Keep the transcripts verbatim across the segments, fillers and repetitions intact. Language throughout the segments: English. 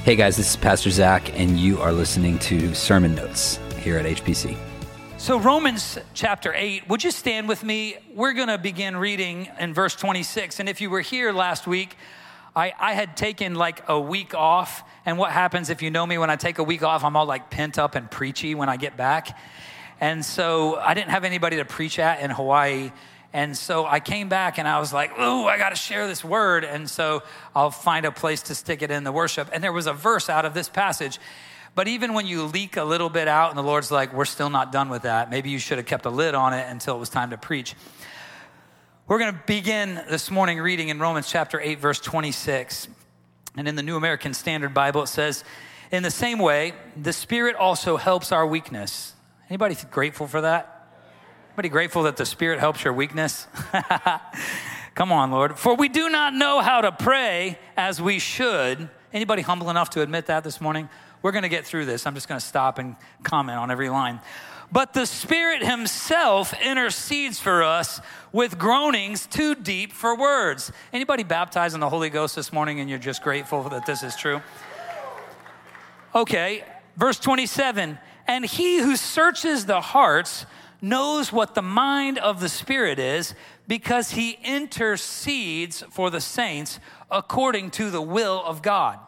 Hey guys, this is Pastor Zach, and you are listening to Sermon Notes here at H P C. So Romans chapter eight, would you stand with me? We're going to begin reading in verse twenty-six. And if you were here last week, I, I had taken like a week off. And what happens if you know me, when I take a week off, I'm all like pent up and preachy when I get back. And so I didn't have anybody to preach at in Hawaii. And so I came back and I was like, oh, I got to share this word. And so I'll find a place to stick it in the worship. And there was a verse out of this passage. But even when you leak a little bit out and the Lord's like, we're still not done with that, maybe you should have kept a lid on it until it was time to preach. We're going to begin this morning reading in Romans chapter eight, verse twenty-six. And in the New American Standard Bible, it says, in the same way, the Spirit also helps our weakness. Anybody grateful for that? Anybody grateful that the Spirit helps your weakness? Come on, Lord. For we do not know how to pray as we should. Anybody humble enough to admit that this morning? We're going to get through this. I'm just going to stop and comment on every line. But the Spirit himself intercedes for us with groanings too deep for words. Anybody baptized in the Holy Ghost this morning and you're just grateful that this is true? Okay, verse twenty-seven. And he who searches the hearts knows what the mind of the Spirit is, because he intercedes for the saints according to the will of God.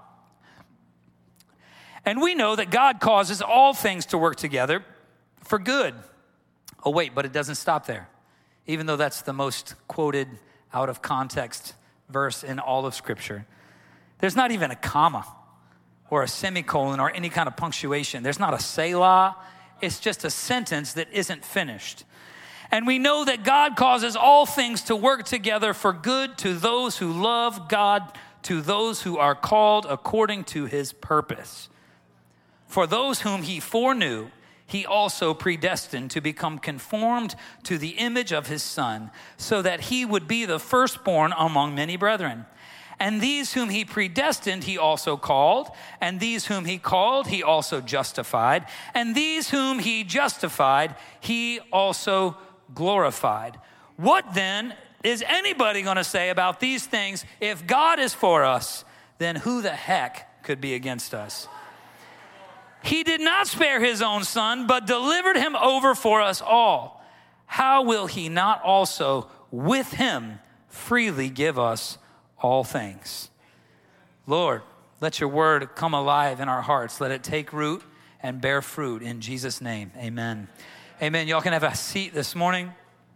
And we know that God causes all things to work together for good. Oh, wait, but it doesn't stop there. Even though that's the most quoted out of context verse in all of Scripture. There's not even a comma or a semicolon or any kind of punctuation. There's not a Selah. It's just a sentence that isn't finished. And we know that God causes all things to work together for good to those who love God, to those who are called according to his purpose. For those whom he foreknew, he also predestined to become conformed to the image of his Son, so that he would be the firstborn among many brethren. And these whom he predestined, he also called. And these whom he called, he also justified. And these whom he justified, he also glorified. What then is anybody going to say about these things? If God is for us, then who the heck could be against us? He did not spare his own Son, but delivered him over for us all. How will he not also with him freely give us all things? Lord, let your word come alive in our hearts. Let it take root and bear fruit in Jesus' name. Amen. Amen. Y'all can have a seat this morning.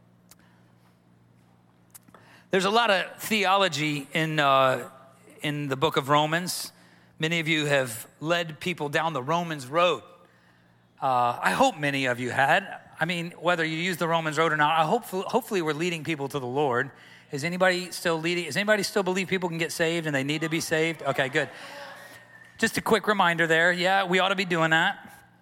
There's a lot of theology in uh, in the book of Romans. Many of you have led people down the Romans road. Uh, I hope many of you had. I mean, whether you use the Romans road or not, I hope hopefully we're leading people to the Lord. Is anybody still leading? Does anybody still believe people can get saved and they need to be saved? Okay, good. Just a quick reminder there. Yeah, we ought to be doing that.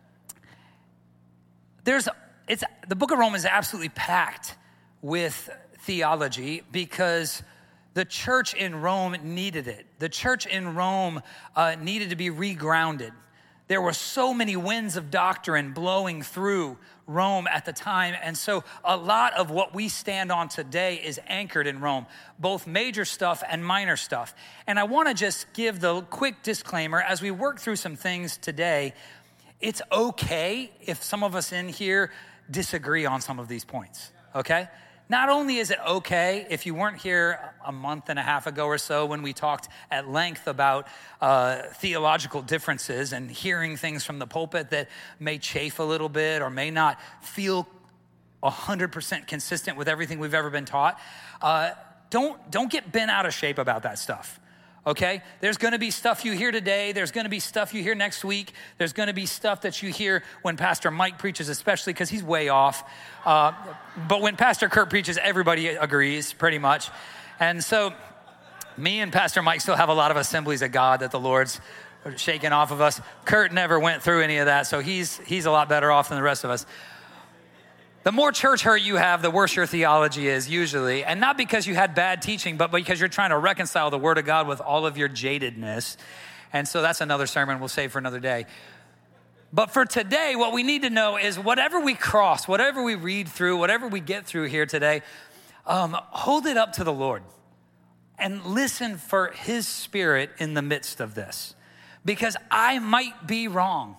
There's, it's the book of Romans is absolutely packed with theology because the church in Rome needed it. The church in Rome uh, needed to be regrounded. There were so many winds of doctrine blowing through Rome at the time. And so a lot of what we stand on today is anchored in Rome, both major stuff and minor stuff. And I want to just give the quick disclaimer as we work through some things today. It's okay if some of us in here disagree on some of these points, okay? Not only is it okay, if you weren't here a month and a half ago or so when we talked at length about uh, theological differences and hearing things from the pulpit that may chafe a little bit or may not feel one hundred percent consistent with everything we've ever been taught, uh, don't, don't get bent out of shape about that stuff. Okay, there's going to be stuff you hear today. There's going to be stuff you hear next week. There's going to be stuff that you hear when Pastor Mike preaches, especially because he's way off. Uh, but when Pastor Kurt preaches, everybody agrees pretty much. And so me and Pastor Mike still have a lot of assemblies of God that the Lord's shaking off of us. Kurt never went through any of that, so he's he's a lot better off than the rest of us. The more church hurt you have, the worse your theology is usually. And not because you had bad teaching, but because you're trying to reconcile the word of God with all of your jadedness. And so that's another sermon we'll save for another day. But for today, what we need to know is whatever we cross, whatever we read through, whatever we get through here today, um, hold it up to the Lord and listen for his Spirit in the midst of this. because I might be wrong.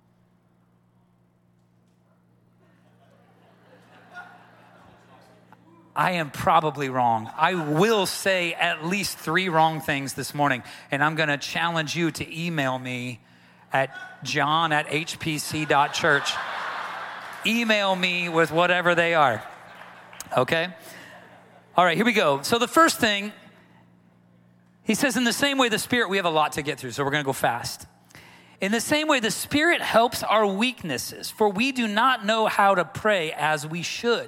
I am probably wrong. I will say at least three wrong things this morning, and I'm going to challenge you to email me at john at h p c dot church. Email me with whatever they are, okay? All right, here we go. So the first thing, he says, in the same way the Spirit, we have a lot to get through, so we're going to go fast. In the same way, the Spirit helps our weaknesses, for we do not know how to pray as we should.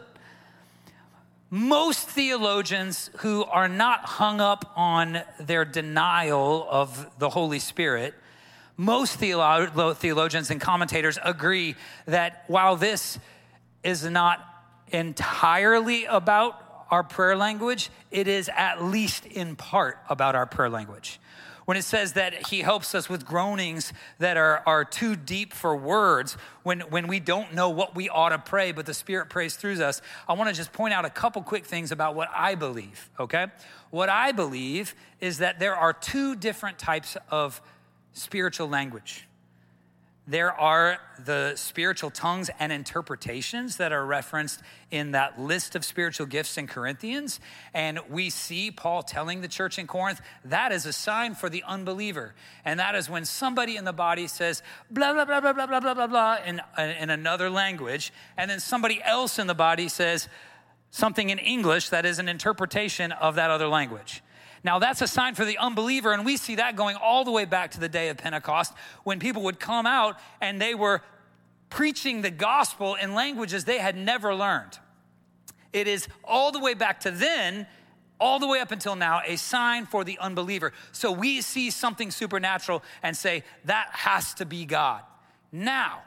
Most theologians who are not hung up on their denial of the Holy Spirit, most theolo- theologians and commentators agree that while this is not entirely about our prayer language, it is at least in part about our prayer language. When it says that he helps us with groanings that are, are too deep for words, when, when we don't know what we ought to pray, but the Spirit prays through us, I want to just point out a couple quick things about what I believe, okay? What I believe is that there are two different types of spiritual language. There are the spiritual tongues and interpretations that are referenced in that list of spiritual gifts in Corinthians. And we see Paul telling the church in Corinth, that is a sign for the unbeliever. And that is when somebody in the body says, blah, blah, blah, blah, blah, blah, blah, blah, blah, in, in another language. And then somebody else in the body says something in English that is an interpretation of that other language. Now, that's a sign for the unbeliever, and we see that going all the way back to the day of Pentecost when people would come out and they were preaching the gospel in languages they had never learned. It is all the way back to then, all the way up until now, a sign for the unbeliever. So we see something supernatural and say, that has to be God. Now,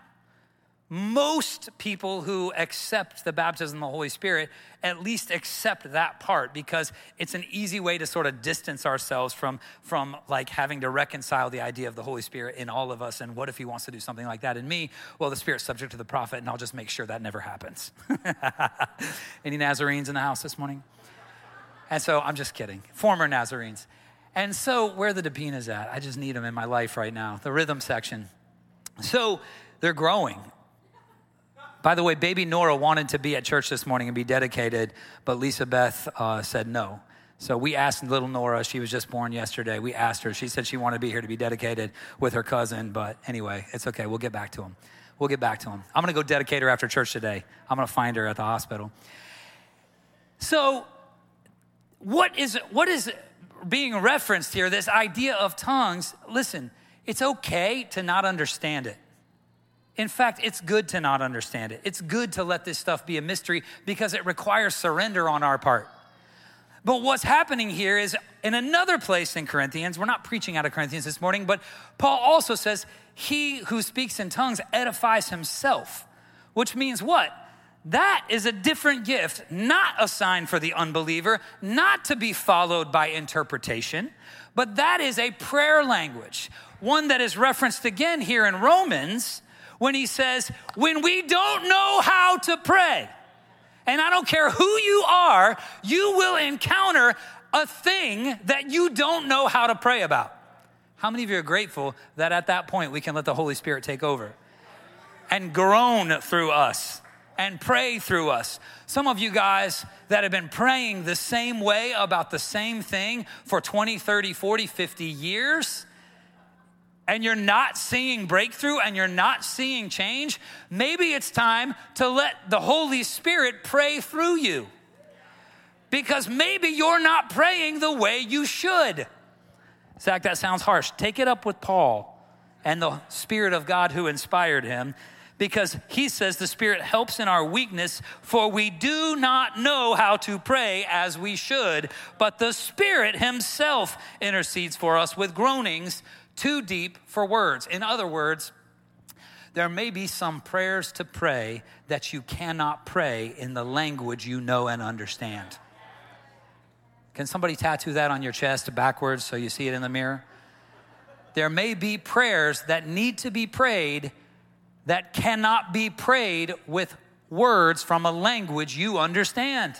most people who accept the baptism of the Holy Spirit at least accept that part because it's an easy way to sort of distance ourselves from, from like having to reconcile the idea of the Holy Spirit in all of us. And what if he wants to do something like that in me? Well, the Spirit's subject to the prophet, and I'll just make sure that never happens. Any Nazarenes in the house this morning? And so I'm just kidding. Former Nazarenes. And so where the Depinas at? I just need them in my life right now. The rhythm section. So they're growing. By the way, baby Nora wanted to be at church this morning and be dedicated, but Lisa Beth uh, said no. So we asked little Nora, she was just born yesterday. We asked her, she said she wanted to be here to be dedicated with her cousin, but anyway, it's okay, we'll get back to him. We'll get back to him. I'm gonna go dedicate her after church today. I'm gonna find her at the hospital. So what is, what is being referenced here, this idea of tongues? Listen, it's okay to not understand it. In fact, it's good to not understand it. It's good to let this stuff be a mystery because it requires surrender on our part. But what's happening here is in another place in Corinthians, we're not preaching out of Corinthians this morning, but Paul also says, he who speaks in tongues edifies himself, which means what? That is a different gift, not a sign for the unbeliever, not to be followed by interpretation, but that is a prayer language, one that is referenced again here in Romans when he says, when we don't know how to pray, and I don't care who you are, you will encounter a thing that you don't know how to pray about. How many of you are grateful that at that point we can let the Holy Spirit take over and groan through us and pray through us? Some of you guys that have been praying the same way about the same thing for twenty, thirty, forty, fifty years, and you're not seeing breakthrough and you're not seeing change, maybe it's time to let the Holy Spirit pray through you. Because maybe you're not praying the way you should. Zach, that sounds harsh. Take it up with Paul and the Spirit of God who inspired him, because he says the Spirit helps in our weakness, for we do not know how to pray as we should, but the Spirit himself intercedes for us with groanings too deep for words. In other words, there may be some prayers to pray that you cannot pray in the language you know and understand. Can somebody tattoo that on your chest backwards so you see it in the mirror? There may be prayers that need to be prayed that cannot be prayed with words from a language you understand.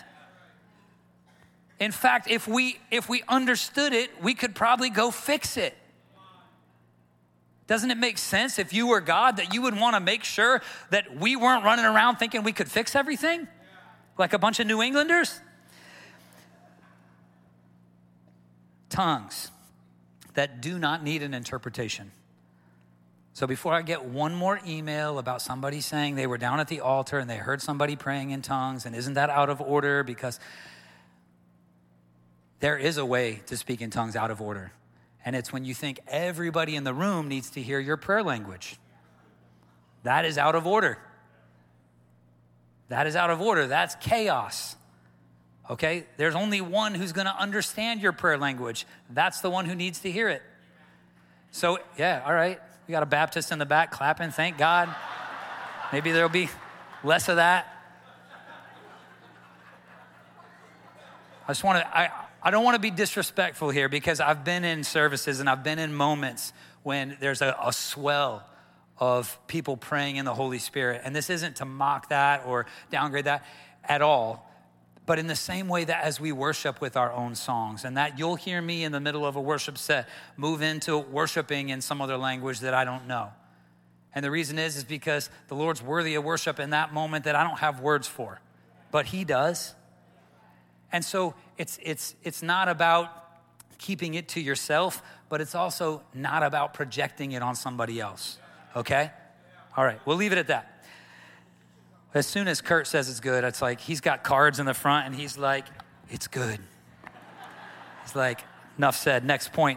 In fact, if we if we understood it, we could probably go fix it. Doesn't it make sense if you were God that you would want to make sure that we weren't running around thinking we could fix everything? Like a bunch of New Englanders? Tongues that do not need an interpretation. So before I get one more email about somebody saying they were down at the altar and they heard somebody praying in tongues, and isn't that out of order? Because there is a way to speak in tongues out of order. And it's when you think everybody in the room needs to hear your prayer language. That is out of order. That is out of order. That's chaos. Okay? There's only one who's going to understand your prayer language. That's the one who needs to hear it. So, yeah, all right. We got a Baptist in the back clapping. Thank God. Maybe there'll be less of that. I just want to... I. I don't want to be disrespectful here because I've been in services and I've been in moments when there's a, a swell of people praying in the Holy Spirit. And this isn't to mock that or downgrade that at all. But in the same way that as we worship with our own songs, and that you'll hear me in the middle of a worship set move into worshiping in some other language that I don't know. And the reason is, is because the Lord's worthy of worship in that moment that I don't have words for, but he does. And so it's it's it's not about keeping it to yourself, but it's also not about projecting it on somebody else, okay? All right, we'll leave it at that. As soon as Kurt says it's good, it's like he's got cards in the front and he's like, it's good. He's like, enough said, next point.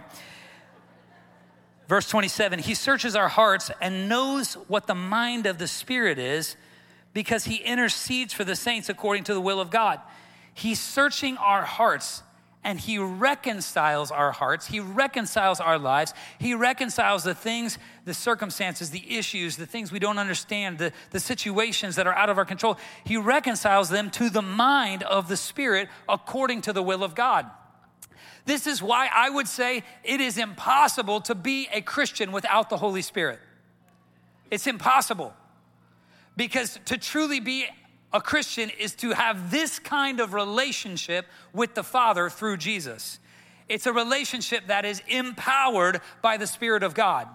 Verse twenty-seven, he searches our hearts and knows what the mind of the Spirit is because he intercedes for the saints according to the will of God. He's searching our hearts and he reconciles our hearts. He reconciles our lives. He reconciles the things, the circumstances, the issues, the things we don't understand, the, the situations that are out of our control. He reconciles them to the mind of the Spirit according to the will of God. This is why I would say it is impossible to be a Christian without the Holy Spirit. It's impossible. Because to truly be a Christian is to have this kind of relationship with the Father through Jesus. It's a relationship that is empowered by the Spirit of God.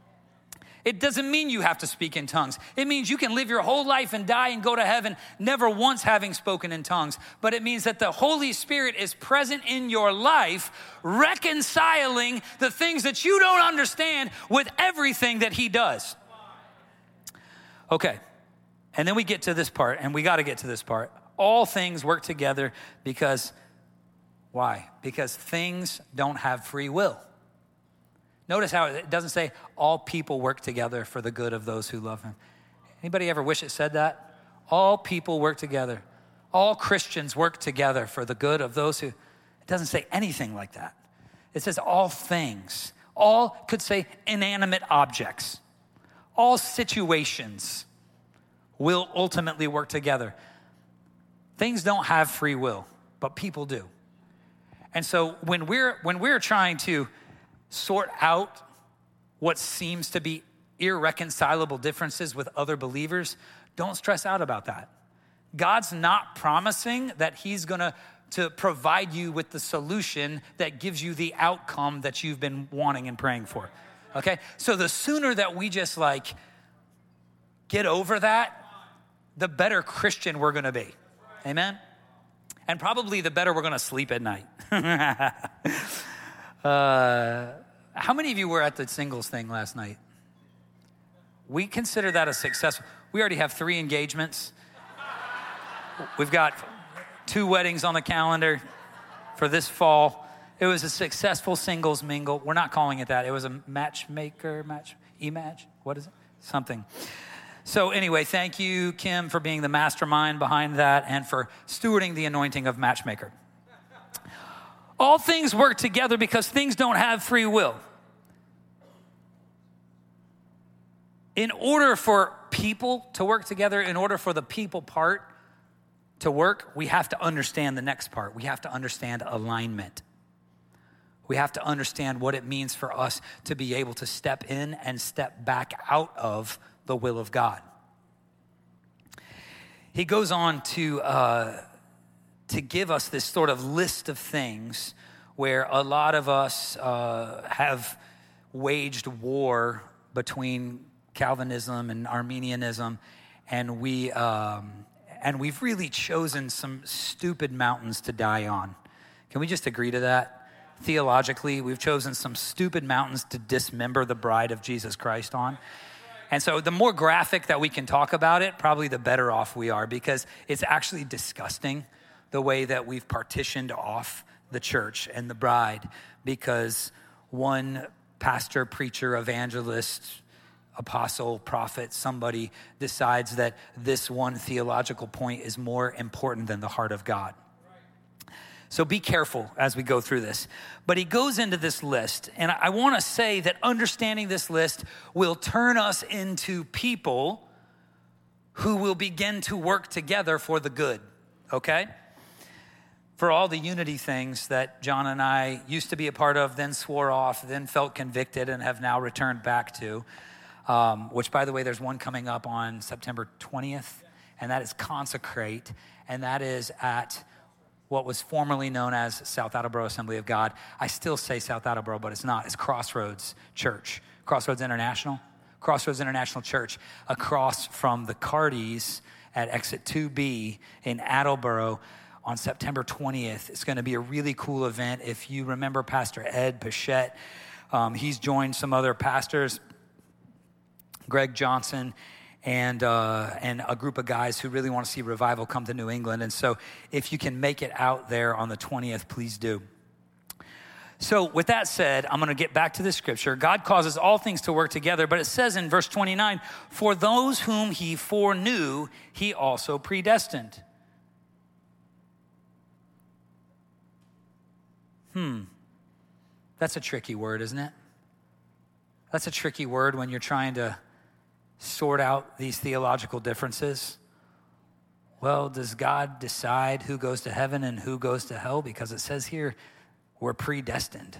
It doesn't mean you have to speak in tongues. It means you can live your whole life and die and go to heaven never once having spoken in tongues. But it means that the Holy Spirit is present in your life, reconciling the things that you don't understand with everything that he does. Okay. And then we get to this part, and we got to get to this part. All things work together because, why? Because things don't have free will. Notice how it doesn't say all people work together for the good of those who love him. Anybody ever wish it said that? All people work together. All Christians work together for the good of those who, it doesn't say anything like that. It says all things. All could say inanimate objects. All situations will ultimately work together. Things don't have free will, but people do. And so when we're when we're trying to sort out what seems to be irreconcilable differences with other believers, don't stress out about that. God's not promising that he's going to to provide you with the solution that gives you the outcome that you've been wanting and praying for. Okay? So the sooner that we just like get over that, the better Christian we're going to be. Amen? And probably the better we're going to sleep at night. uh, how many of you were at the singles thing last night? We consider that a success. We already have three engagements. We've got two weddings on the calendar for this fall. It was a successful singles mingle. We're not calling it that. It was a matchmaker, match, e-match. What is it? Something. So anyway, thank you, Kim, for being the mastermind behind that and for stewarding the anointing of matchmaker. All things work together because things don't have free will. In order for people to work together, in order for the people part to work, we have to understand the next part. We have to understand alignment. We have to understand what it means for us to be able to step in and step back out of the will of God. He goes on to uh, to give us this sort of list of things where a lot of us uh, have waged war between Calvinism and Arminianism, and we um, and we've really chosen some stupid mountains to die on. Can we just agree to that? Theologically, we've chosen some stupid mountains to dismember the bride of Jesus Christ on. And so the more graphic that we can talk about it, probably the better off we are, because it's actually disgusting the way that we've partitioned off the church and the bride, because one pastor, preacher, evangelist, apostle, prophet, somebody decides that this one theological point is more important than the heart of God. So be careful as we go through this. But he goes into this list, and I want to say that understanding this list will turn us into people who will begin to work together for the good, okay? For all the unity things that John and I used to be a part of, then swore off, then felt convicted, and have now returned back to, um, which, by the way, there's one coming up on September twentieth, and that is Consecrate, and that is at what was formerly known as South Attleboro Assembly of God. I still say South Attleboro, but it's not. It's Crossroads Church, Crossroads International, Crossroads International Church, across from the Cardis at Exit two B in Attleboro on September twentieth. It's going to be a really cool event. If you remember Pastor Ed Pichette, um, he's joined some other pastors, Greg Johnson, and uh, and a group of guys who really want to see revival come to New England. And so if you can make it out there on the twentieth, please do. So with that said, I'm going to get back to the scripture. God causes all things to work together, but it says in verse twenty-nine, for those whom he foreknew, he also predestined. Hmm. That's a tricky word, isn't it? That's a tricky word when you're trying to sort out these theological differences. Well, does God decide who goes to heaven and who goes to hell? Because it says here, we're predestined.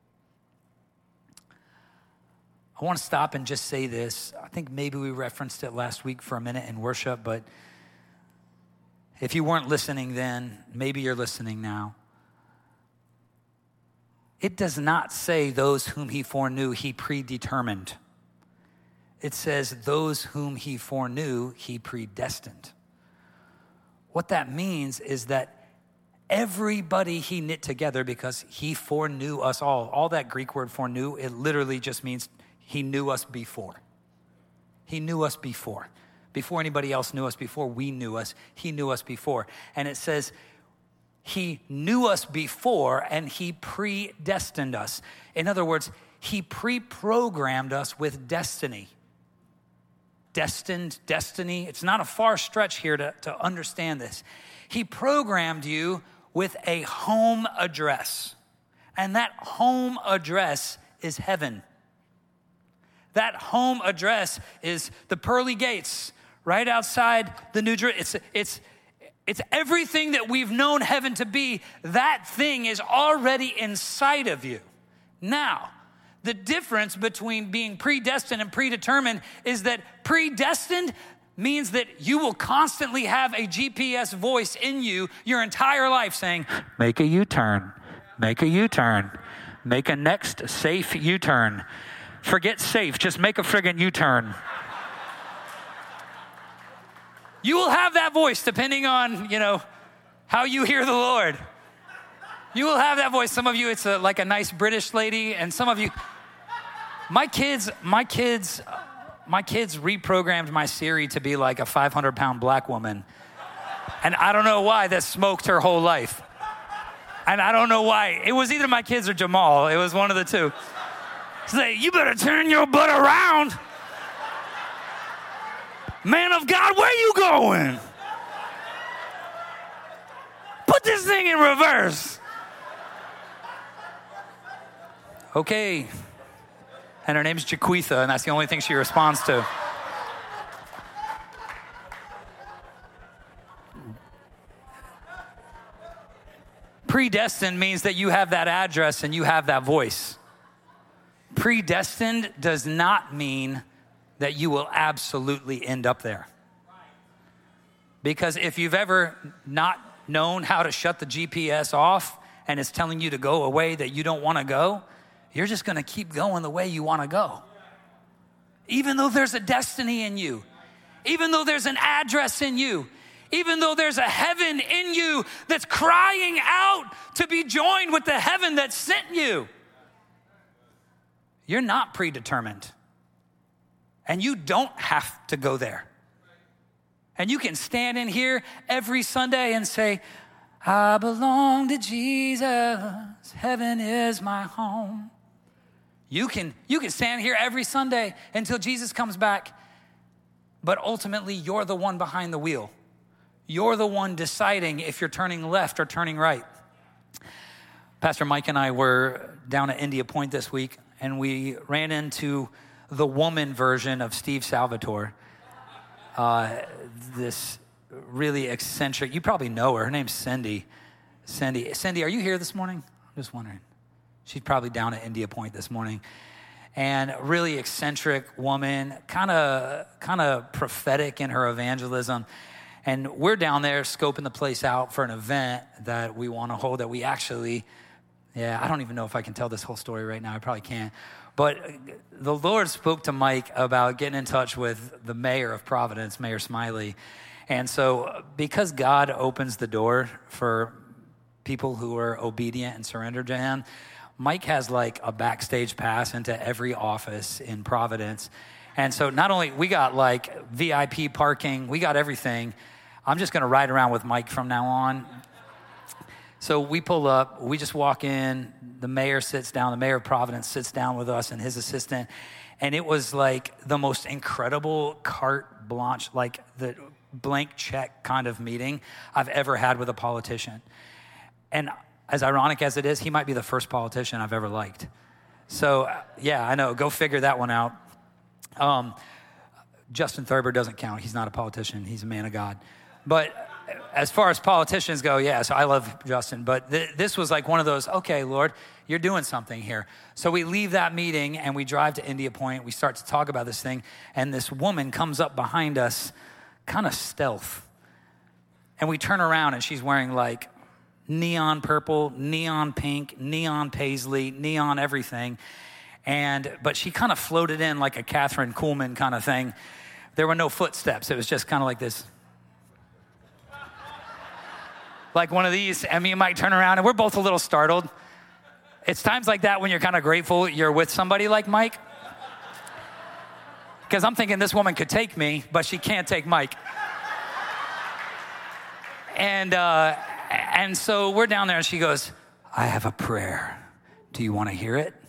I want to stop and just say this. I think maybe we referenced it last week for a minute in worship, but if you weren't listening then, maybe you're listening now. It does not say those whom he foreknew, he predetermined. It says those whom he foreknew, he predestined. What that means is that everybody he knit together, because he foreknew us all. All that Greek word foreknew, it literally just means he knew us before. He knew us before. Before anybody else knew us, before we knew us, he knew us before. And it says he knew us before and he predestined us. In other words, he pre-programmed us with destiny. Destined, destiny. It's not a far stretch here to, to understand this. He programmed you with a home address. And that home address is heaven. That home address is the pearly gates right outside the New Jerusalem. It's, it's, it's everything that we've known heaven to be. That thing is already inside of you. Now, the difference between being predestined and predetermined is that predestined means that you will constantly have a G P S voice in you your entire life saying, make a U-turn, make a U-turn, make a next safe U-turn. Forget safe, just make a friggin' U-turn. You will have that voice depending on, you know, how you hear the Lord. You will have that voice. Some of you, it's a, like a nice British lady, and some of you, my kids, my kids, my kids reprogrammed my Siri to be like a five hundred pound black woman. And I don't know why that smoked her whole life. And I don't know why. It was either my kids or Jamal. It was one of the two. Say, you better turn your butt around. Man of God, where you going? Put this thing in reverse. Okay. And her name's Jaquitha, and that's the only thing she responds to. Predestined means that you have that address and you have that voice. Predestined does not mean that you will absolutely end up there. Because if you've ever not known how to shut the G P S off and it's telling you to go a way that you don't want to go, you're just going to keep going the way you want to go. even though there's a destiny in you, even though there's an address in you, even though there's a heaven in you that's crying out to be joined with the heaven that sent you. You're not predetermined. And you don't have to go there. And you can stand in here every Sunday and say, I belong to Jesus. Heaven is my home. You can, you can stand here every Sunday until Jesus comes back. But ultimately, you're the one behind the wheel. You're the one deciding if you're turning left or turning right. Pastor Mike and I were down at India Point this week, and we ran into the woman version of Steve Salvatore. Uh, this really eccentric, you probably know her. Her name's Cindy. Cindy, Cindy, are you here this morning? I'm just wondering. She's probably down at India Point this morning. And really eccentric woman, kind of kind of prophetic in her evangelism. And we're down there scoping the place out for an event that we want to hold that we actually, yeah, I don't even know if I can tell this whole story right now. I probably can't. But the Lord spoke to Mike about getting in touch with the mayor of Providence, Mayor Smiley. And so because God opens the door for people who are obedient and surrendered to him, Mike has like a backstage pass into every office in Providence. And so not only, we got like V I P parking, we got everything. I'm just gonna ride around with Mike from now on. So we pull up, we just walk in, the mayor sits down, the mayor of Providence sits down with us and his assistant. And it was like the most incredible carte blanche, like the blank check kind of meeting I've ever had with a politician. And as ironic as it is, he might be the first politician I've ever liked. So yeah, I know, go figure that one out. Um, Justin Thurber doesn't count. He's not a politician. He's a man of God. But as far as politicians go, yeah, so I love Justin. But th- this was like one of those, okay, Lord, you're doing something here. So we leave that meeting and we drive to India Point. We start to talk about this thing. And this woman comes up behind us, kind of stealth. And we turn around and she's wearing like neon purple, neon pink, neon paisley, neon everything. And, but she kind of floated in like a Catherine Kuhlman kind of thing. There were no footsteps. It was just kind of like this. Like one of these, and me and Mike turn around and we're both a little startled. It's times like that when you're kind of grateful you're with somebody like Mike. Because I'm thinking this woman could take me, but she can't take Mike. And, uh, and so we're down there and she goes, I have a prayer. Do you want to hear it?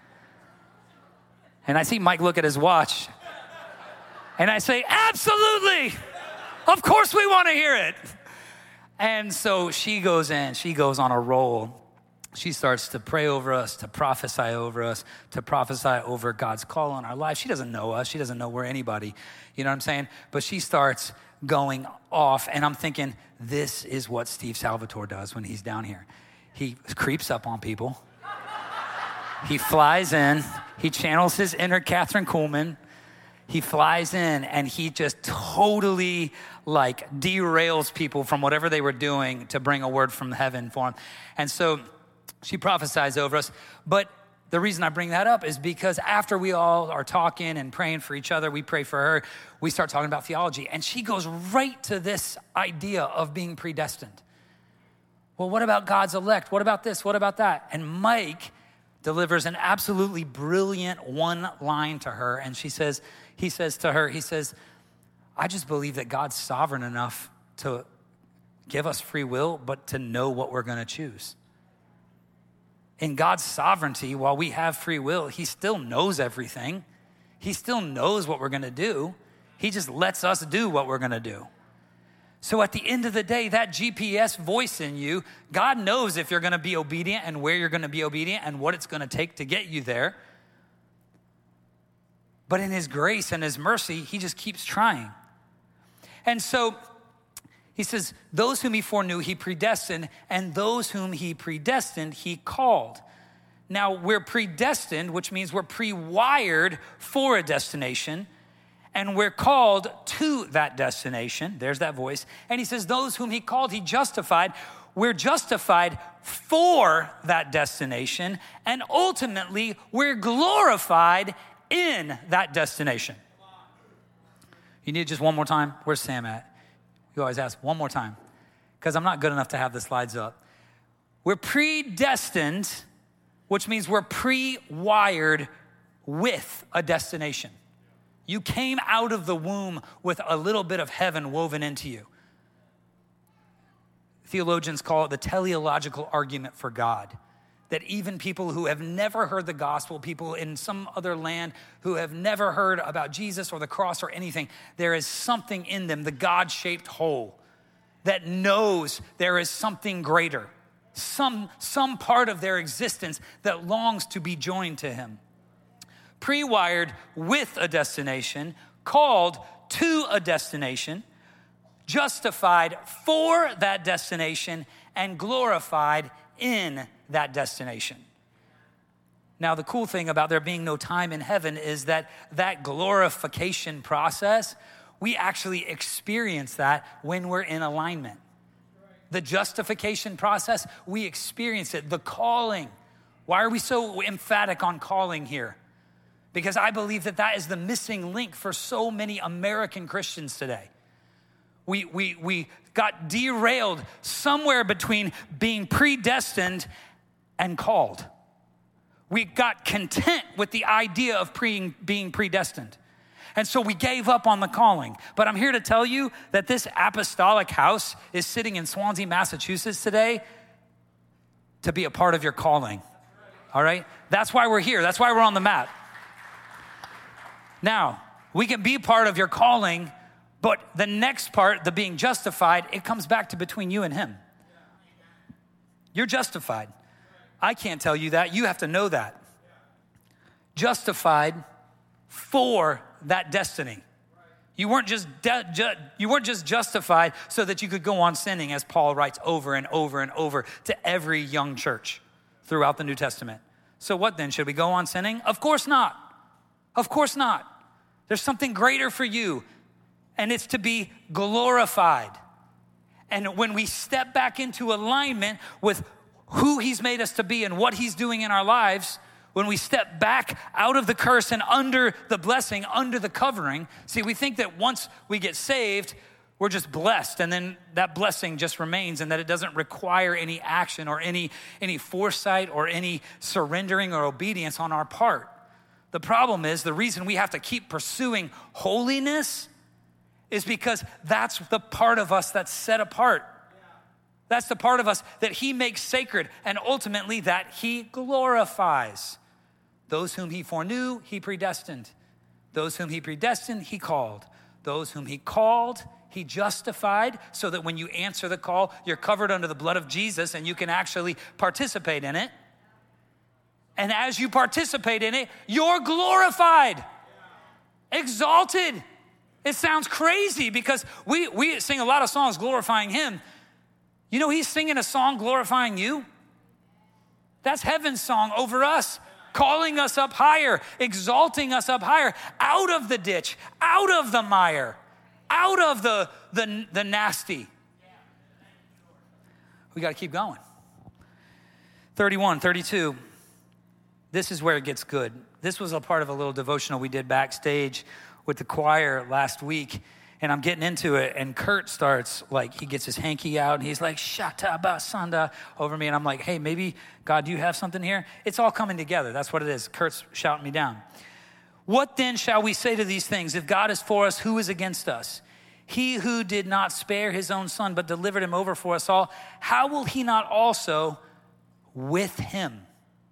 And I see Mike look at his watch. And I say, absolutely. Of course we want to hear it. And so she goes in, she goes on a roll. She starts to pray over us, to prophesy over us, to prophesy over God's call on our life. She doesn't know us. She doesn't know we're anybody. You know what I'm saying? But she starts going off. And I'm thinking, this is what Steve Salvatore does when he's down here. He creeps up on people. He flies in. He channels his inner Catherine Kuhlman. He flies in and he just totally like derails people from whatever they were doing to bring a word from heaven for them. And so she prophesies over us. But the reason I bring that up is because after we all are talking and praying for each other, we pray for her, we start talking about theology. And she goes right to this idea of being predestined. Well, what about God's elect? What about this? What about that? And Mike delivers an absolutely brilliant one line to her. And she says, he says to her, he says, I just believe that God's sovereign enough to give us free will, but to know what we're going to choose. In God's sovereignty, while we have free will, he still knows everything. He still knows what we're going to do. He just lets us do what we're going to do. So at the end of the day, that G P S voice in you, God knows if you're going to be obedient and where you're going to be obedient and what it's going to take to get you there. But in his grace and his mercy, he just keeps trying. And so he says, those whom he foreknew, he predestined, and those whom he predestined, he called. Now, we're predestined, which means we're pre-wired for a destination, and we're called to that destination. There's that voice. And he says, those whom he called, he justified. We're justified for that destination, and ultimately, we're glorified in that destination. You need just one more time? Where's Sam at? You always ask one more time, because I'm not good enough to have the slides up. We're predestined, which means we're pre-wired with a destination. You came out of the womb with a little bit of heaven woven into you. Theologians call it the teleological argument for God. That even people who have never heard the gospel, people in some other land who have never heard about Jesus or the cross or anything, there is something in them, the God-shaped whole, that knows there is something greater, some, some part of their existence that longs to be joined to him. Pre-wired with a destination, called to a destination, justified for that destination, and glorified in that destination. Now, the cool thing about there being no time in heaven is that that glorification process, we actually experience that when we're in alignment. The justification process, we experience it. The calling. Why are we so emphatic on calling here? Because I believe that that is the missing link for so many American Christians today. We, we, we got derailed somewhere between being predestined and called. We got content with the idea of pre, being predestined. And so we gave up on the calling. But I'm here to tell you that this apostolic house is sitting in Swansea, Massachusetts today to be a part of your calling. All right? That's why we're here. That's why we're on the map. Now, we can be part of your calling, but the next part, the being justified, it comes back to between you and him. You're justified. I can't tell you that. You have to know that. Justified for that destiny. You weren't just de- ju- you weren't just justified so that you could go on sinning, as Paul writes over and over and over to every young church throughout the New Testament. So what then? Should we go on sinning? Of course not. Of course not. There's something greater for you, and it's to be glorified. And when we step back into alignment with who he's made us to be and what he's doing in our lives, when we step back out of the curse and under the blessing, under the covering, see, we think that once we get saved, we're just blessed, and then that blessing just remains, and that it doesn't require any action or any, any foresight or any surrendering or obedience on our part. The problem is, the reason we have to keep pursuing holiness is because that's the part of us that's set apart. That's the part of us that he makes sacred, and ultimately that he glorifies. Those whom he foreknew, he predestined. Those whom he predestined, he called. Those whom he called, he justified, so that when you answer the call, you're covered under the blood of Jesus and you can actually participate in it. And as you participate in it, you're glorified, exalted. It sounds crazy because we, we sing a lot of songs glorifying him. You know, he's singing a song glorifying you. That's heaven's song over us, calling us up higher, exalting us up higher, out of the ditch, out of the mire, out of the, the, the nasty. We got to keep going. thirty-one, thirty-two. This is where it gets good. This was a part of a little devotional we did backstage with the choir last week. And I'm getting into it, and Kurt starts, like, he gets his hanky out, and he's like, Shata basanda over me. And I'm like, hey, maybe, God, do you have something here? It's all coming together. That's what it is. Kurt's shouting me down. What then shall we say to these things? If God is for us, who is against us? He who did not spare his own son, but delivered him over for us all, how will he not also with him,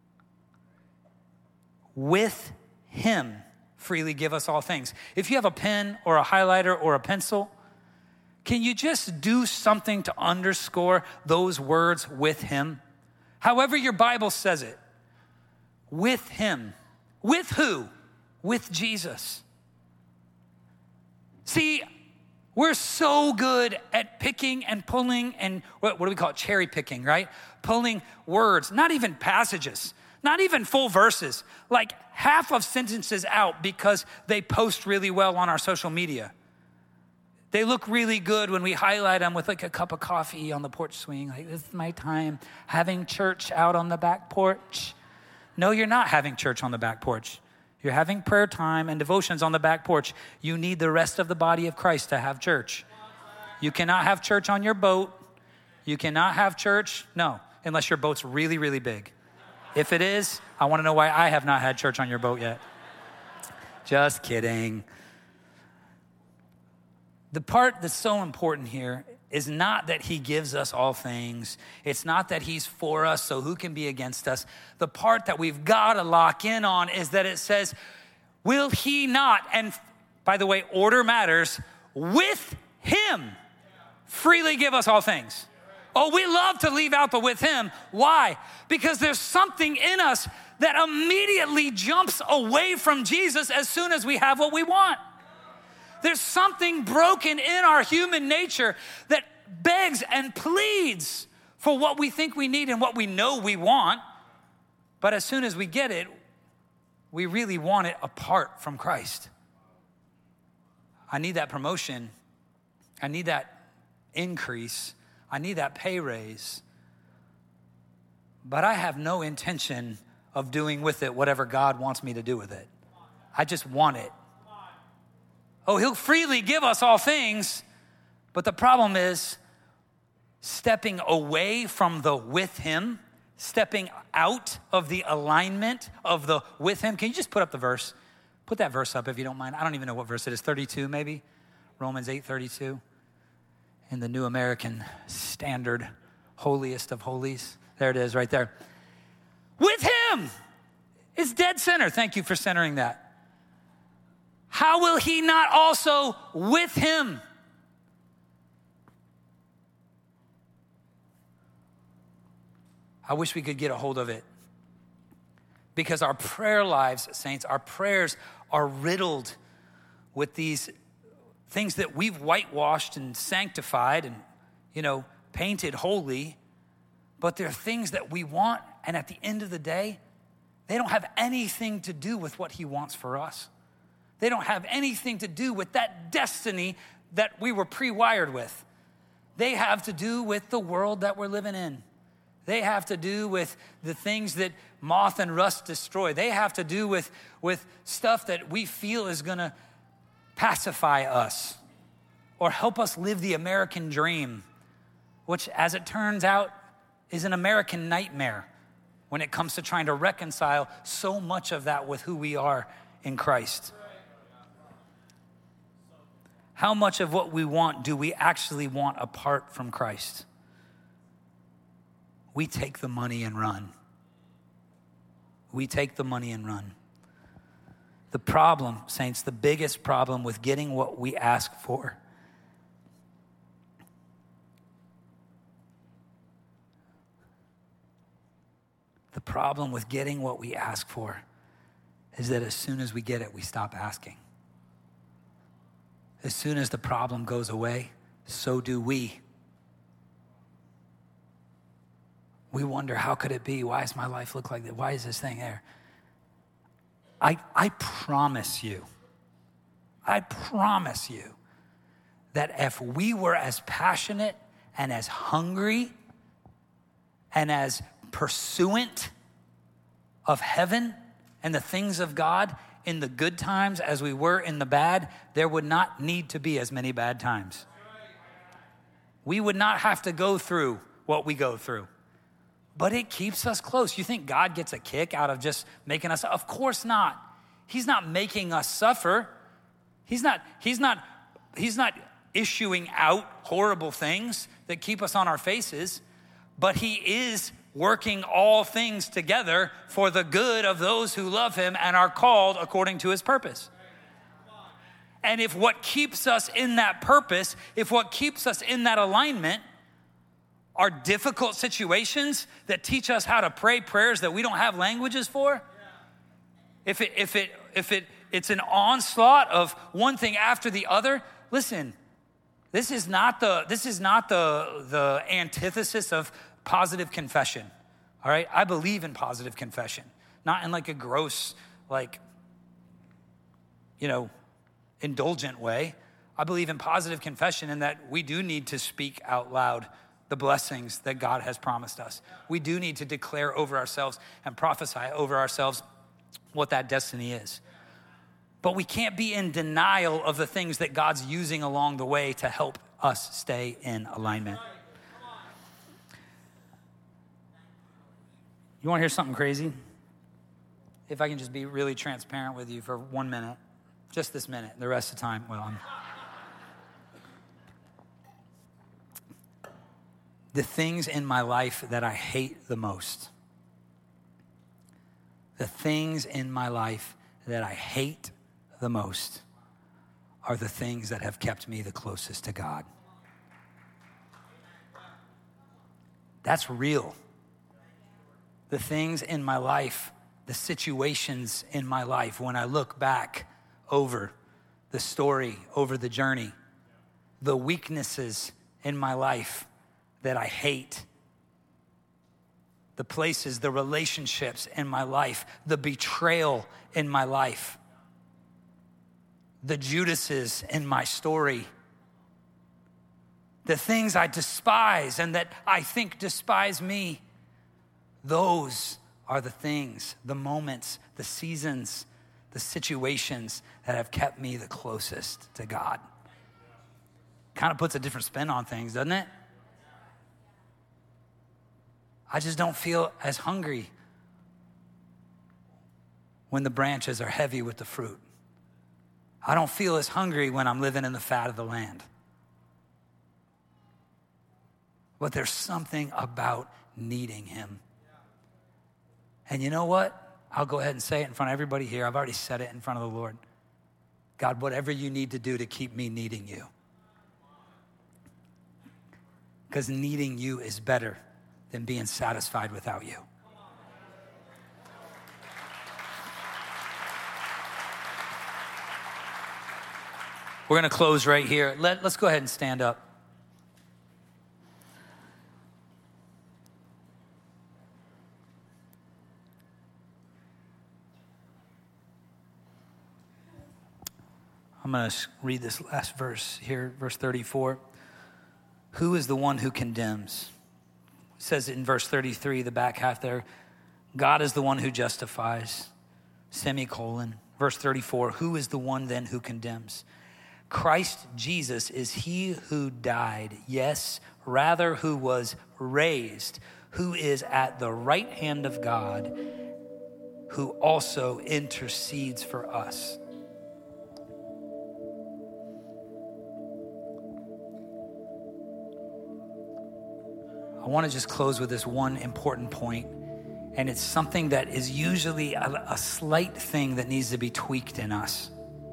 with him, freely give us all things? If you have a pen or a highlighter or a pencil, can you just do something to underscore those words, with him? However your Bible says it. With him. With who? With Jesus. See, we're so good at picking and pulling and what, what do we call it? Cherry picking, right? Pulling words, not even passages. Not even full verses, like half of sentences out because they post really well on our social media. They look really good when we highlight them with like a cup of coffee on the porch swing. Like, this is my time having church out on the back porch. No, you're not having church on the back porch. You're having prayer time and devotions on the back porch. You need the rest of the body of Christ to have church. You cannot have church on your boat. You cannot have church, no, unless your boat's really, really big. If it is, I want to know why I have not had church on your boat yet. Just kidding. The part that's so important here is not that he gives us all things. It's not that he's for us, so who can be against us? The part that we've got to lock in on is that it says, will he not, and by the way, order matters, with him freely give us all things. Oh, we love to leave out the with him. Why? Because there's something in us that immediately jumps away from Jesus as soon as we have what we want. There's something broken in our human nature that begs and pleads for what we think we need and what we know we want. But as soon as we get it, we really want it apart from Christ. I need that promotion. I need that increase. I need that pay raise. But I have no intention of doing with it whatever God wants me to do with it. I just want it. Oh, he'll freely give us all things, but the problem is stepping away from the with him, stepping out of the alignment of the with him. Can you just put up the verse? Put that verse up if you don't mind. I don't even know what verse it is, thirty-two maybe? Romans eight thirty-two in the New American Standard, holiest of holies. There it is right there. With him is dead center. Thank you for centering that. How will he not also with him? I wish we could get a hold of it. Because our prayer lives, saints, our prayers are riddled with these things that we've whitewashed and sanctified and, you know, painted holy. But they're things that we want, and at the end of the day, they don't have anything to do with what he wants for us. They don't have anything to do with that destiny that we were pre-wired with. They have to do with the world that we're living in. They have to do with the things that moth and rust destroy. They have to do with, with stuff that we feel is gonna pacify us or help us live the American dream, which, as it turns out, is an American nightmare when it comes to trying to reconcile so much of that with who we are in Christ. How much of what we want do we actually want apart from Christ? We take the money and run. We take the money and run. The problem, saints, the biggest problem with getting what we ask for the problem with getting what we ask for is that as soon as we get it, we stop asking. As soon as the problem goes away, so do we. We wonder, how could it be? Why does my life look like that? Why is this thing there? I, I promise you, I promise you that if we were as passionate and as hungry and as pursuant of heaven and the things of God in the good times as we were in the bad, there would not need to be as many bad times. We would not have to go through what we go through. But it keeps us close. You think God gets a kick out of just making us? Of course not. He's not making us suffer. He's not, he's not, he's not issuing out horrible things that keep us on our faces, but he is working all things together for the good of those who love him and are called according to his purpose. And if what keeps us in that purpose, if what keeps us in that alignment are difficult situations that teach us how to pray prayers that we don't have languages for, if it if it if it it's an onslaught of one thing after the other, listen, this is not the this is not the the antithesis of positive confession. All right? I believe in positive confession, not in like a gross, like, you know, indulgent way. I believe in positive confession in that we do need to speak out loud the blessings that God has promised us. We do need to declare over ourselves and prophesy over ourselves what that destiny is. But we can't be in denial of the things that God's using along the way to help us stay in alignment. You want to hear something crazy? If I can just be really transparent with you for one minute, just this minute, the rest of the time, well, I'm... The things in my life that I hate the most, the things in my life that I hate the most are the things that have kept me the closest to God. That's real. The things in my life, the situations in my life, when I look back over the story, over the journey, the weaknesses in my life that I hate, the places, the relationships in my life, the betrayal in my life, the Judases in my story, the things I despise and that I think despise me, those are the things, the moments, the seasons, the situations that have kept me the closest to God. Kind of puts a different spin on things, doesn't it? I just don't feel as hungry when the branches are heavy with the fruit. I don't feel as hungry when I'm living in the fat of the land. But there's something about needing him. And you know what? I'll go ahead and say it in front of everybody here. I've already said it in front of the Lord. God, whatever you need to do to keep me needing you. Because needing you is better than being satisfied without you. We're going to close right here. Let, let's go ahead and stand up. I'm going to read this last verse here, verse thirty-four. Who is the one who condemns? It says it in verse thirty-three, the back half there. God is the one who justifies, semicolon. Verse thirty-four, who is the one then who condemns? Christ Jesus is he who died, yes, rather who was raised, who is at the right hand of God, who also intercedes for us. I want to just close with this one important point, and it's something that is usually a, a slight thing that needs to be tweaked in us.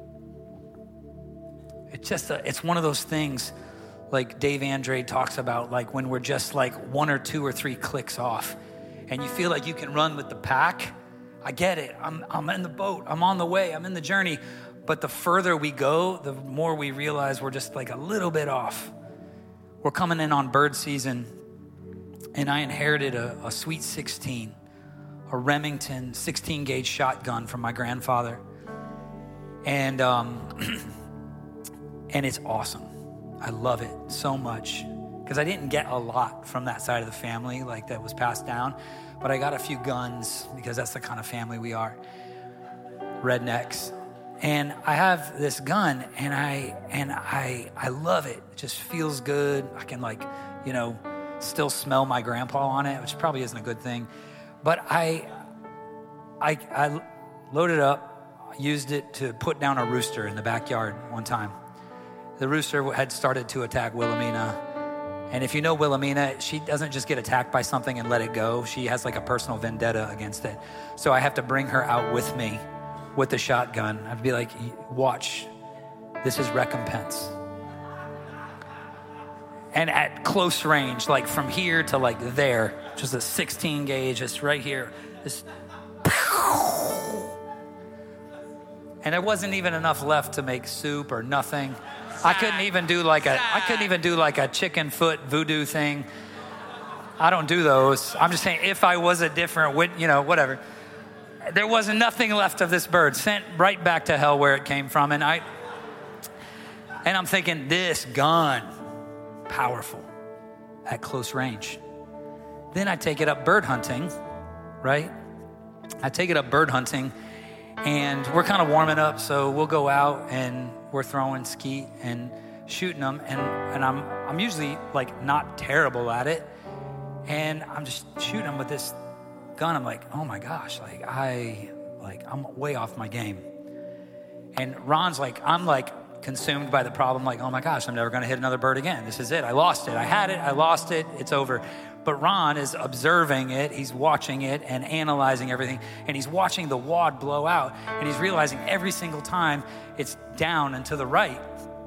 It's just, a, it's one of those things like Dave Andre talks about, like when we're just like one or two or three clicks off and you feel like you can run with the pack. I get it. I'm, I'm in the boat. I'm on the way. I'm in the journey. But the further we go, the more we realize we're just like a little bit off. We're coming in on bird season, and I inherited a, a Sweet sixteen, a Remington sixteen gauge shotgun from my grandfather. And, um, and it's awesome. I love it so much because I didn't get a lot from that side of the family, like that was passed down, but I got a few guns because that's the kind of family we are, rednecks. And I have this gun, and I and I I love it. It just feels good. I can like, you know, still smell my grandpa on it, which probably isn't a good thing. But I I I loaded up, used it to put down a rooster in the backyard one time. The rooster had started to attack Wilhelmina. And if you know Wilhelmina, she doesn't just get attacked by something and let it go. She has like a personal vendetta against it. So I have to bring her out with me with the shotgun. I'd be like, watch, this is recompense. And at close range, like from here to like there, just a sixteen gauge, just right here, just, and there wasn't even enough left to make soup or nothing. I couldn't even do like a, I couldn't even do like a chicken foot voodoo thing. I don't do those. I'm just saying, if I was a different, you know, whatever. There was nothing left of this bird, sent right back to hell where it came from. And I, and I'm thinking, this gun, powerful at close range. Then I take it up bird hunting, right? I take it up bird hunting, And we're kind of warming up, so we'll go out and we're throwing skeet and shooting them. And, and I'm, I'm usually like not terrible at it. And I'm just shooting them with this gun. I'm like, oh my gosh, like I, like I'm way off my game. And Ron's like, I'm like consumed by the problem. Like, oh my gosh, I'm never going to hit another bird again. This is it. I lost it. I had it. I lost it. It's over. But Ron is observing it. He's watching it and analyzing everything. And he's watching the wad blow out. And he's realizing every single time it's down and to the right.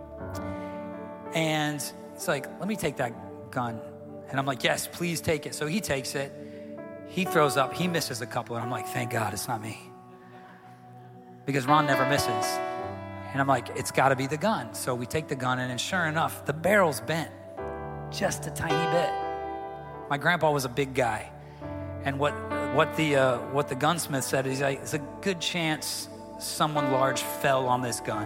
And he's like, let me take that gun. And I'm like, yes, please take it. So he takes it. He throws up. He misses a couple. And I'm like, thank God it's not me. Because Ron never misses. And I'm like, it's got to be the gun. So we take the gun. And sure enough, the barrel's bent just a tiny bit. My grandpa was a big guy, and what what the uh, what the gunsmith said is, like, it's a good chance someone large fell on this gun.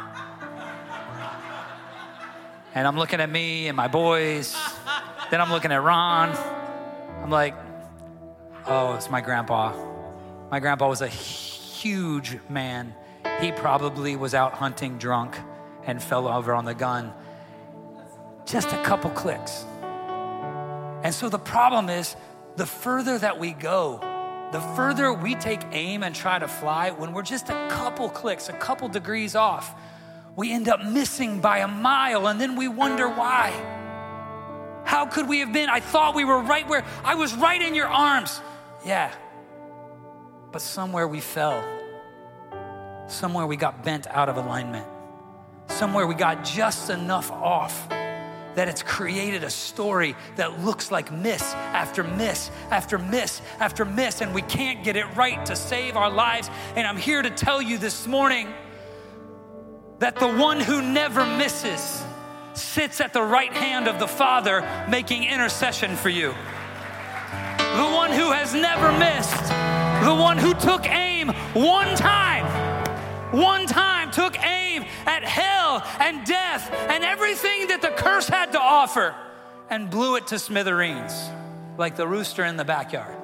And I'm looking at me and my boys. Then I'm looking at Ron. I'm like, oh, it's my grandpa. My grandpa was a huge man. He probably was out hunting drunk and fell over on the gun. Just a couple clicks. And so the problem is, the further that we go, the further we take aim and try to fly, when we're just a couple clicks, a couple degrees off, we end up missing by a mile, and then we wonder why. How could we have been? I thought we were right where, I was right in your arms. Yeah, but somewhere we fell. Somewhere we got bent out of alignment. Somewhere we got just enough off that it's created a story that looks like miss after miss after miss after miss, and we can't get it right to save our lives. And I'm here to tell you this morning that the one who never misses sits at the right hand of the Father making intercession for you. The one who has never missed, the one who took aim one time, one time took aim at hell and death and everything that the curse had to offer and blew it to smithereens like the rooster in the backyard.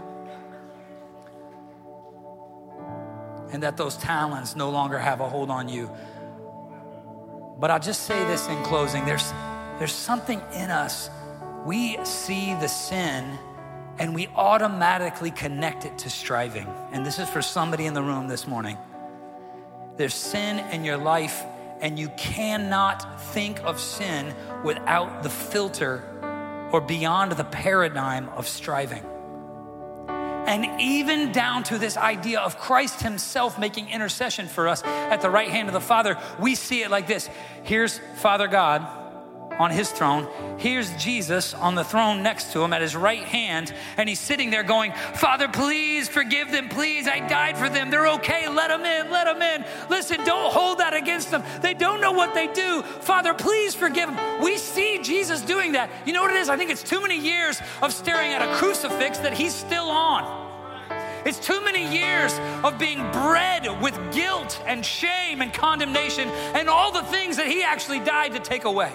And that those talons no longer have a hold on you. But I'll just say this in closing. There's, there's something in us. We see the sin and we automatically connect it to striving. And this is for somebody in the room this morning. There's sin in your life, and you cannot think of sin without the filter or beyond the paradigm of striving. And even down to this idea of Christ himself making intercession for us at the right hand of the Father, we see it like this. Here's Father God on his throne. Here's Jesus on the throne next to him at his right hand. And he's sitting there going, Father, please forgive them. Please, I died for them. They're okay. Let them in. Let them in. Listen, don't hold that against them. They don't know what they do. Father, please forgive them. We see Jesus doing that. You know what it is? I think it's too many years of staring at a crucifix that he's still on. It's too many years of being bred with guilt and shame and condemnation and all the things that he actually died to take away.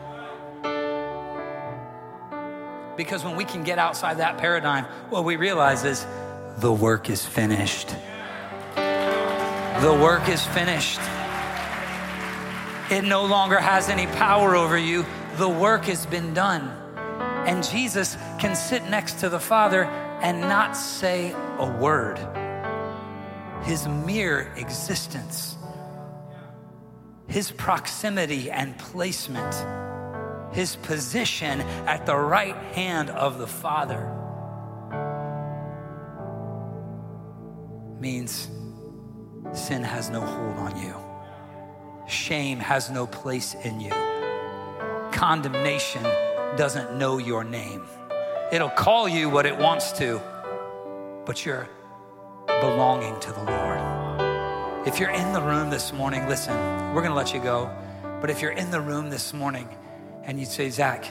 Because when we can get outside that paradigm, what we realize is the work is finished. The work is finished. It no longer has any power over you. The work has been done. And Jesus can sit next to the Father and not say a word. His mere existence, his proximity and placement, his position at the right hand of the Father means sin has no hold on you. Shame has no place in you. Condemnation doesn't know your name. It'll call you what it wants to, but you're belonging to the Lord. If you're in the room this morning, listen, we're gonna let you go, but if you're in the room this morning and you say, Zach,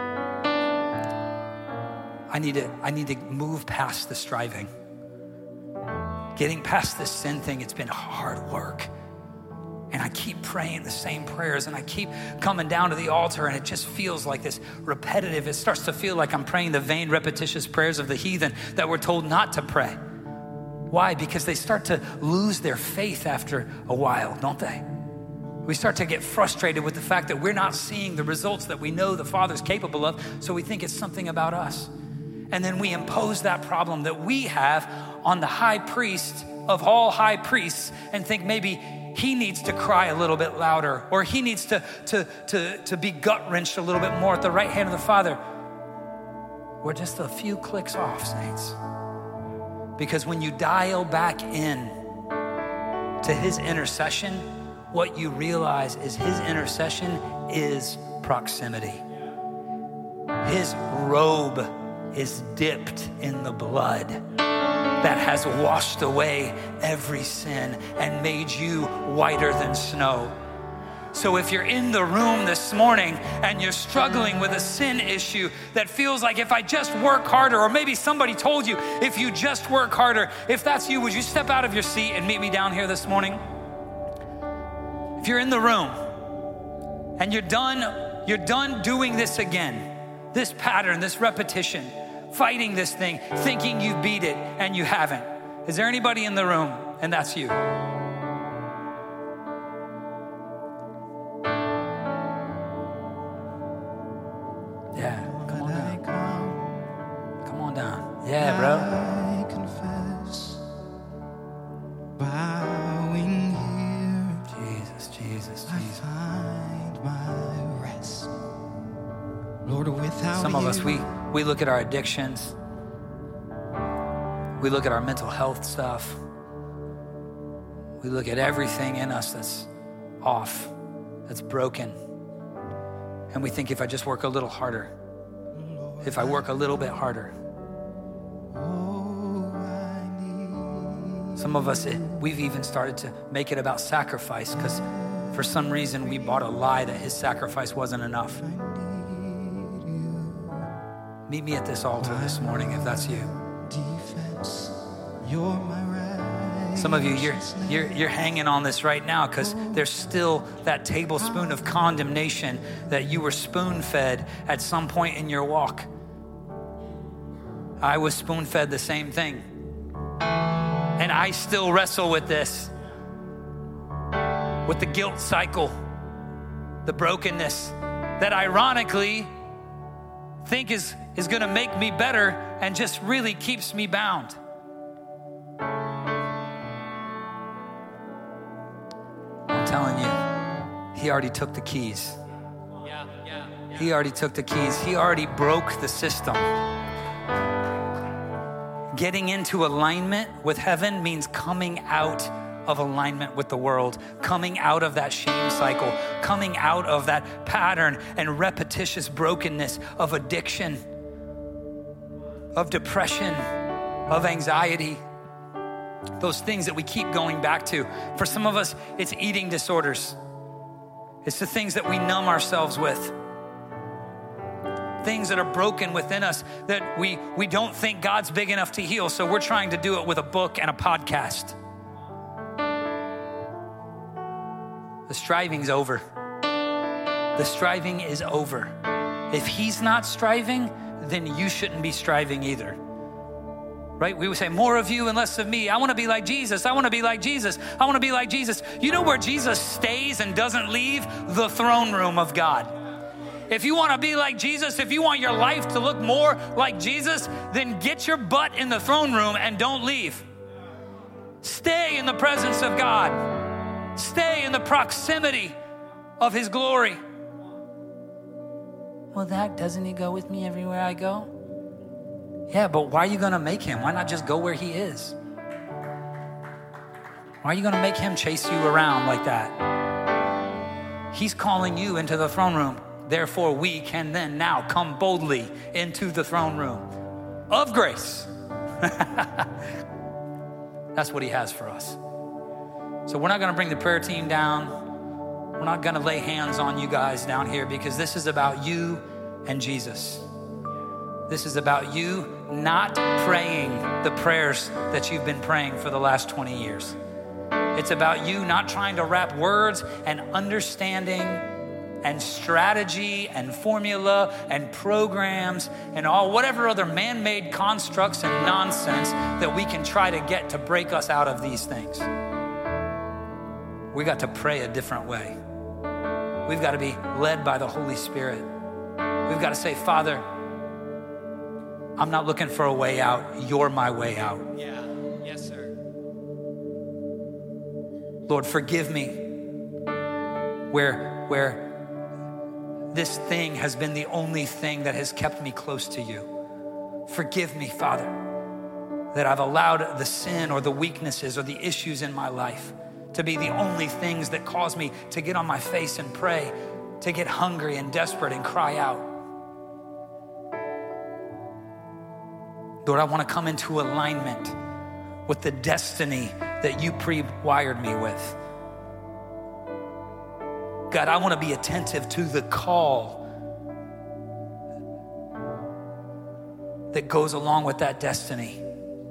I need to, I need to move past the striving. Getting past this sin thing, it's been hard work. And I keep praying the same prayers and I keep coming down to the altar and it just feels like this repetitive. It starts to feel like I'm praying the vain, repetitious prayers of the heathen that we're told not to pray. Why? Because they start to lose their faith after a while, don't they? We start to get frustrated with the fact that we're not seeing the results that we know the Father's capable of, so we think it's something about us. And then we impose that problem that we have on the high priest of all high priests and think maybe he needs to cry a little bit louder, or he needs to, to, to, to be gut-wrenched a little bit more at the right hand of the Father. We're just a few clicks off, saints. Because when you dial back in to his intercession, what you realize is his intercession is proximity. His robe is dipped in the blood that has washed away every sin and made you whiter than snow. So if you're in the room this morning and you're struggling with a sin issue that feels like if I just work harder, or maybe somebody told you if you just work harder, if that's you, would you step out of your seat and meet me down here this morning? If you're in the room and you're done, you're done doing this again, this pattern, this repetition, fighting this thing, thinking you beat it and you haven't. Is there anybody in the room and that's you? Yeah, come on down. Come on down. Yeah, bro. I confess, bowing here, Jesus, Jesus, I Jesus. find my rest. Lord, without Some of you, us, we, we look at our addictions. We look at our mental health stuff. We look at everything in us that's off, that's broken. And we think if I just work a little harder, if I work a little bit harder. oh, I need Some of us, it, we've even started to make it about sacrifice because for some reason we bought a lie that his sacrifice wasn't enough. Meet me at this altar this morning if that's you. defense. You're my right. Some of you, you're, you're, you're hanging on this right now because there's still that tablespoon of condemnation that you were spoon-fed at some point in your walk. I was spoon-fed the same thing. And I still wrestle with this, with the guilt cycle, the brokenness that ironically think is, is gonna make me better and just really keeps me bound. I'm telling you, he already took the keys. Yeah, yeah, yeah. He already took the keys. He already broke the system. Getting into alignment with heaven means coming out of alignment with the world, coming out of that shame cycle, coming out of that pattern and repetitious brokenness of addiction, of depression, of anxiety, those things that we keep going back to. For some of us, it's eating disorders. It's the things that we numb ourselves with. Things that are broken within us that we, we don't think God's big enough to heal, so we're trying to do it with a book and a podcast. The striving's over. The striving is over. If he's not striving, then you shouldn't be striving either. Right? We would say, more of you and less of me. I want to be like Jesus. I want to be like Jesus. I want to be like Jesus. You know where Jesus stays and doesn't leave? The throne room of God. If you want to be like Jesus, if you want your life to look more like Jesus, then get your butt in the throne room and don't leave. Stay in the presence of God. Stay in the proximity of his glory. Well, that doesn't he go with me everywhere I go? Yeah, but why are you going to make him? Why not just go where he is? Why are you going to make him chase you around like that? He's calling you into the throne room. Therefore, we can then now come boldly into the throne room of grace. That's what he has for us. So we're not going to bring the prayer team down. We're not going to lay hands on you guys down here because this is about you and Jesus. This is about you not praying the prayers that you've been praying for the last twenty years. It's about you not trying to wrap words and understanding and strategy and formula and programs and all whatever other man-made constructs and nonsense that we can try to get to break us out of these things. We got to pray a different way. We've got to be led by the Holy Spirit. We've got to say, Father, I'm not looking for a way out. You're my way out. Yeah. Yes, sir. Lord, forgive me where, where this thing has been the only thing that has kept me close to you. Forgive me, Father, that I've allowed the sin or the weaknesses or the issues in my life to be the only things that cause me to get on my face and pray, to get hungry and desperate and cry out. Lord, I want to come into alignment with the destiny that you pre-wired me with. God, I want to be attentive to the call that goes along with that destiny.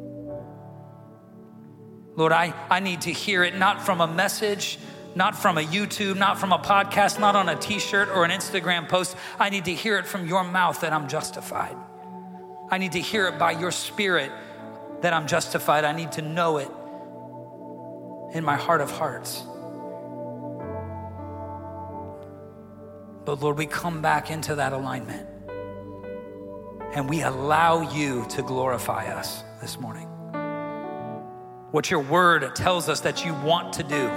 Lord, I, I need to hear it not from a message, not from a YouTube, not from a podcast, not on a t-shirt or an Instagram post. I need to hear it from your mouth that I'm justified. I need to hear it by your Spirit that I'm justified. I need to know it in my heart of hearts. But Lord, we come back into that alignment and we allow you to glorify us this morning. What your word tells us that you want to do.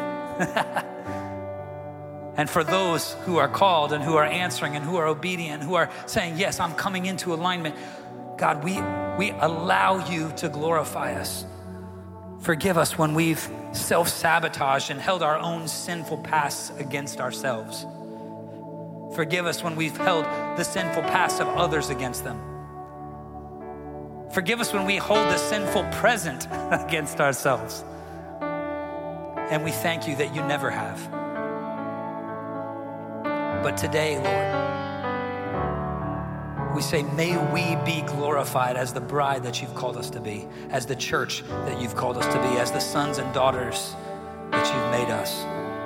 And for those who are called and who are answering and who are obedient, who are saying, yes, I'm coming into alignment, God, we, we allow you to glorify us. Forgive us when we've self-sabotaged and held our own sinful pasts against ourselves. Forgive us when we've held the sinful past of others against them. Forgive us when we hold the sinful present against ourselves. And we thank you that you never have. But today, Lord, we say, may we be glorified as the bride that you've called us to be, as the church that you've called us to be, as the sons and daughters that you've made us.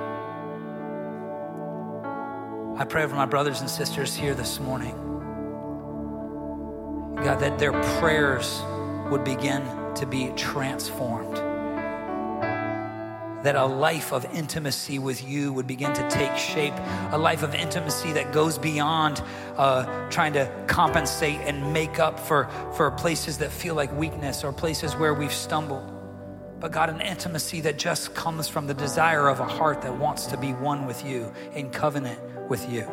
I pray over my brothers and sisters here this morning, God, that their prayers would begin to be transformed. That a life of intimacy with you would begin to take shape, a life of intimacy that goes beyond uh, trying to compensate and make up for, for places that feel like weakness or places where we've stumbled. But God, an intimacy that just comes from the desire of a heart that wants to be one with you, in covenant with you.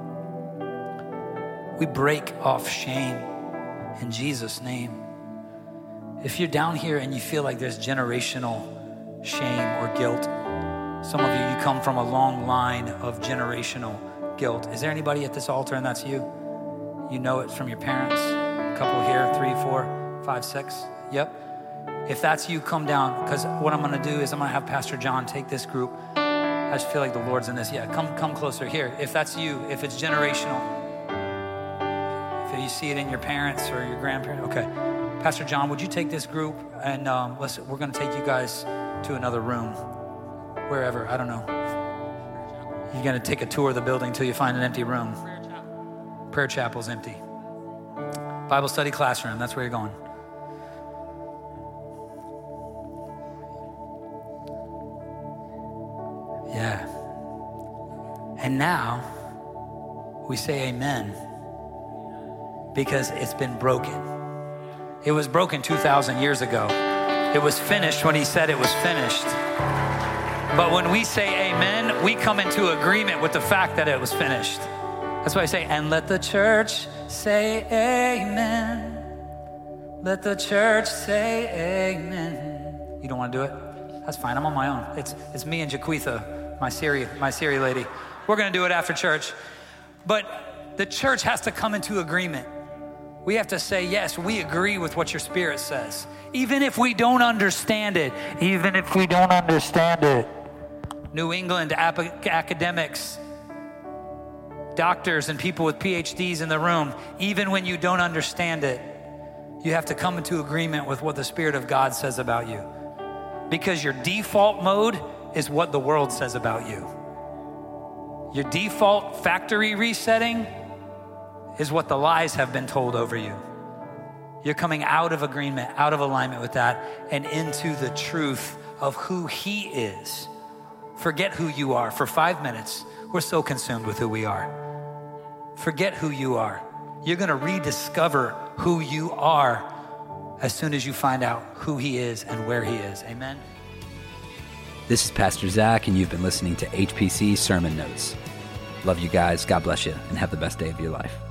We break off shame in Jesus' name. If you're down here and you feel like there's generational shame or guilt, some of you, you come from a long line of generational guilt. Is there anybody at this altar and that's you? You know it from your parents? A couple here, three, four, five, six. Yep. If that's you, come down, because what I'm going to do is I'm going to have Pastor John take this group. I just feel like the Lord's in this. Yeah, come come closer here. If that's you, if it's generational, if you see it in your parents or your grandparents, okay. Pastor John, would you take this group and um, let's, we're going to take you guys to another room, wherever, I don't know. You're going to take a tour of the building until you find an empty room. Prayer chapel. Prayer chapel's empty. Bible study classroom, that's where you're going. Yeah. And now we say amen because it's been broken. It was broken two thousand years ago. It was finished when he said it was finished. But when we say amen, we come into agreement with the fact that it was finished. That's why I say, and let the church say amen. Let the church say amen. You don't want to do it? That's fine, I'm on my own. It's it's me and Jaquitha, my Siri, my Siri lady. We're gonna do it after church. But the church has to come into agreement. We have to say, yes, we agree with what your Spirit says. Even if we don't understand it. Even if we don't understand it. New England ap- academics, doctors and people with P H Ds in the room, even when you don't understand it, you have to come into agreement with what the Spirit of God says about you. Because your default mode is what the world says about you. Your default factory resetting is what the lies have been told over you. You're coming out of agreement, out of alignment with that, and into the truth of who he is. Forget who you are. For five minutes, we're so consumed with who we are. Forget who you are. You're gonna rediscover who you are as soon as you find out who he is and where he is. Amen. This is Pastor Zach, and you've been listening to H P C Sermon Notes. Love you guys. God bless you, and have the best day of your life.